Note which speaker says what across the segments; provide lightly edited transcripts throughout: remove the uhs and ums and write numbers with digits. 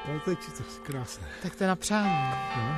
Speaker 1: Ale to je krásné.
Speaker 2: Tak to je na přání.
Speaker 1: No.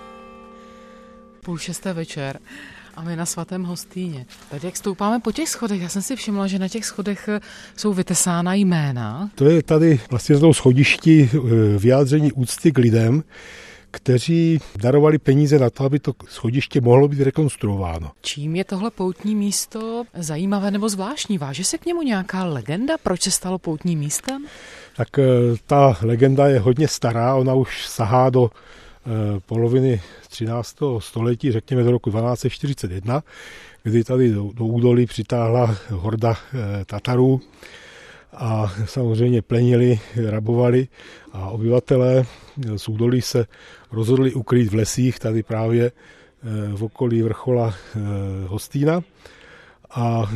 Speaker 2: 5:30 večer a my na Svatém Hostýně. Tady jak stoupáme po těch schodech, já jsem si všimla, že na těch schodech jsou vytesána jména.
Speaker 1: To je tady vlastně z toho schodišti vyjádření úcty k lidem, kteří darovali peníze na to, aby to schodiště mohlo být rekonstruováno.
Speaker 2: Čím je tohle poutní místo zajímavé nebo zvláštní? Váže se k němu nějaká legenda? Proč se stalo poutním místem?
Speaker 1: Tak ta legenda je hodně stará, ona už sahá do poloviny 13. století, řekněme do roku 1241, kdy tady do údolí přitáhla horda Tatarů a samozřejmě plenili, rabovali a obyvatelé z údolí se rozhodli ukrýt v lesích, tady právě v okolí vrchola Hostýna. A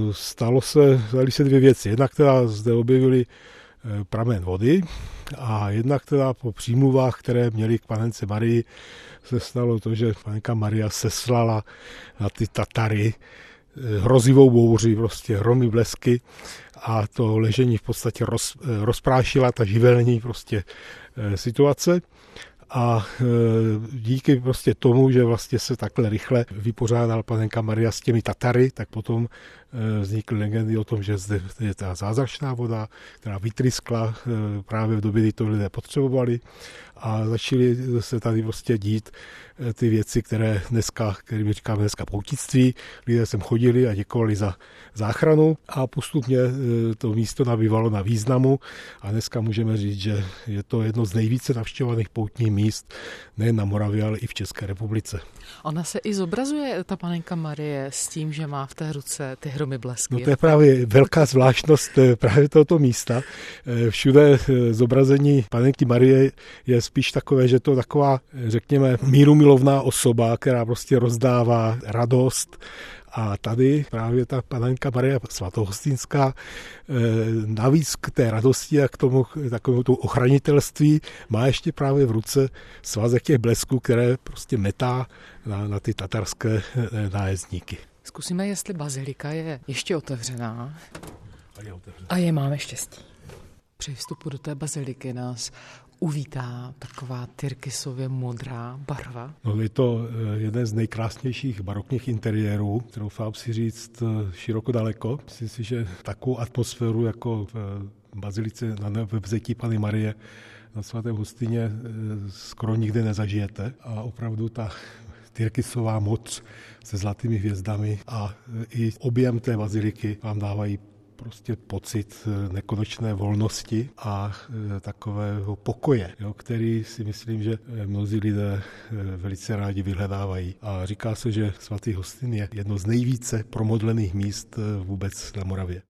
Speaker 1: staly se dvě věci. Jednak teda zde objevili pramen vody a jednak teda po přímluvách, které měli k panence Marii, se stalo to, že panenka Maria seslala na ty Tatary hrozivou bouři, prostě hromy, blesky a to ležení v podstatě rozprášila ta živelní prostě situace. A díky prostě tomu, že vlastně se takhle rychle vypořádala panenka Maria s těmi Tatary, tak potom vznikly legendy o tom, že zde je ta zázračná voda, která vytryskla právě v době, kdy to lidé potřebovali a začaly se tady prostě dít ty věci, kterými říkáme dneska poutictví. Lidé sem chodili a děkovali za záchranu a postupně to místo nabývalo na významu a dneska můžeme říct, že je to jedno z nejvíce navštěvovaných poutních míst nejen na Moravě, ale i v České republice.
Speaker 2: Ona se i zobrazuje, ta panenka Marie, s tím, že má v té ruce ty hromy blesky.
Speaker 1: No to je právě velká zvláštnost právě tohoto místa. Všude zobrazení panenky Marie je spíš takové, že to je taková, řekněme, mírumilovná osoba, která prostě rozdává radost. A tady právě ta panenka Maria svatohostýnská navíc k té radosti a k tomu takovému ochranitelství má ještě právě v ruce svazek těch blesků, které prostě metá na ty tatarské nájezdníky.
Speaker 2: Zkusíme, jestli bazilika je ještě otevřená.
Speaker 1: A
Speaker 2: je máme štěstí. Při vstupu do té baziliky nás uvítá taková tyrkysově modrá barva.
Speaker 1: No, je to jeden z nejkrásnějších barokních interiérů, kterou fám si říct široko daleko. Myslím si, že takovou atmosféru jako v bazilice na Nebevzetí Panny Marie na Svatém Hostýně skoro nikdy nezažijete. A opravdu ta tyrkysová moc se zlatými hvězdami a i objem té baziliky vám dávají prostě pocit nekonečné volnosti a takového pokoje, který si myslím, že mnozí lidé velice rádi vyhledávají. A říká se, že Svatý Hostýn je jedno z nejvíce promodlených míst vůbec na Moravě.